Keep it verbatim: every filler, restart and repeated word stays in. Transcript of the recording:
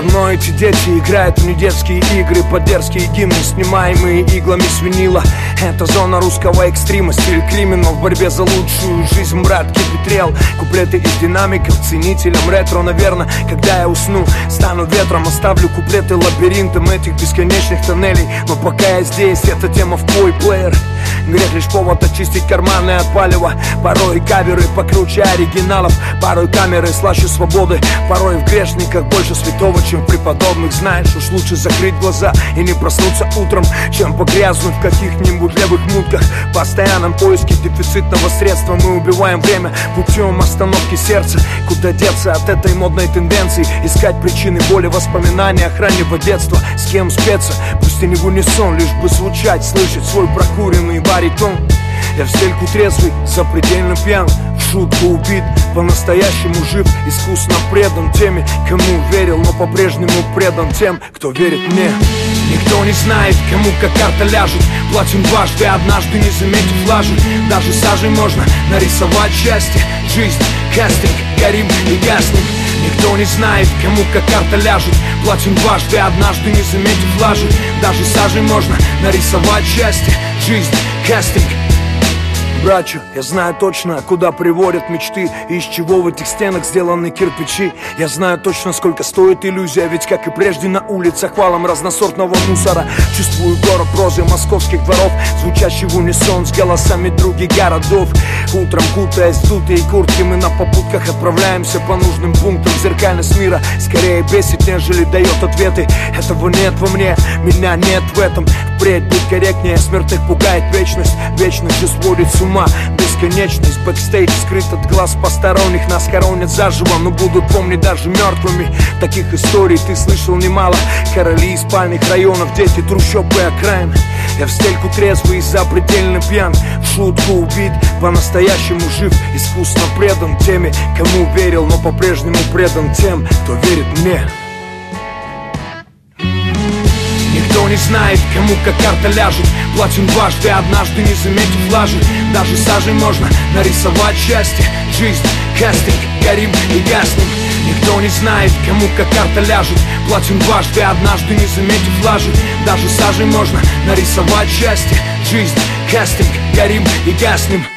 давно эти дети играют в недетские игры под дерзкие гимны, снимаемые иглами с винила. Это зона русского экстрима, стиль криминал в борьбе за лучшую жизнь, брат, кипетрел. Куплеты из динамиков, ценителям ретро. Наверное, когда я усну, стану ветром, оставлю куплеты лабиринтом этих бесконечных тоннелей. Но пока я здесь, эта тема в твой плеер. Грех лишь повод очистить карманы от палева. Порой каверы покруче оригиналов, порой камеры слаще свободы. Порой в грешниках больше святого, чем в преподобных. Знаешь, уж лучше закрыть глаза и не проснуться утром, чем погрязнуть в каких-нибудь левых мутках. В постоянном поиске дефицитного средства мы убиваем время путем остановки сердца. Куда деться от этой модной тенденции? Искать причины боли, воспоминания о раннего детства. С кем спеться? Пусть и не в унисон, лишь бы звучать, слышать свой прокуренный баритон. Я в стельку трезвый, запредельно пьян, в шутку убит, по-настоящему жив, искусно предан теме, кому верил, но по-прежнему предан тем, кто верит мне. Никто не знает, кому как карта ляжет, платим дважды, однажды не заметив лажи. Даже сажей можно нарисовать счастье, жизнь, кастинг, горим и гаснем. Никто не знает, кому как карта ляжет, платим дважды, однажды не заметив лажи. Даже сажей можно нарисовать счастье, жизнь, кастинг. Братью, я знаю точно, куда приводят мечты и из чего в этих стенах сделаны кирпичи. Я знаю точно, сколько стоит иллюзия, ведь как и прежде на улицах валом разносортного мусора. Чувствую город прозы московских дворов, звучащий в унисон с голосами других городов. Утром, кутаясь в дутые куртки, мы на попутках отправляемся по нужным пунктам. Зеркальность мира скорее бесит, нежели дает ответы. Этого нет во мне, меня нет в этом. Впредь будь корректнее, смерть их пугает вечность. Вечность же сводит с ума, бесконечность. Бэкстейдж скрыт от глаз посторонних, нас хоронят заживо, но будут помнить даже мертвыми. Таких историй ты слышал немало. Короли из спальных районов, дети трущоб и окраин. Я в стельку трезвый и запредельно пьян, в шутку убит, по-настоящему жив, искусно предан теме, кому верил, но по-прежнему предан тем, кто верит мне. Никто не знает, кому как карта ляжет, платим дважды, однажды не заметив лажи. Даже сажей можно нарисовать счастье, жизнь, кастинг, горим и гаснем. Никто не знает, кому как карта ляжет, платим дважды, однажды не заметив лажи. Даже сажей можно нарисовать счастье, жизнь, кастинг, горим и гаснем.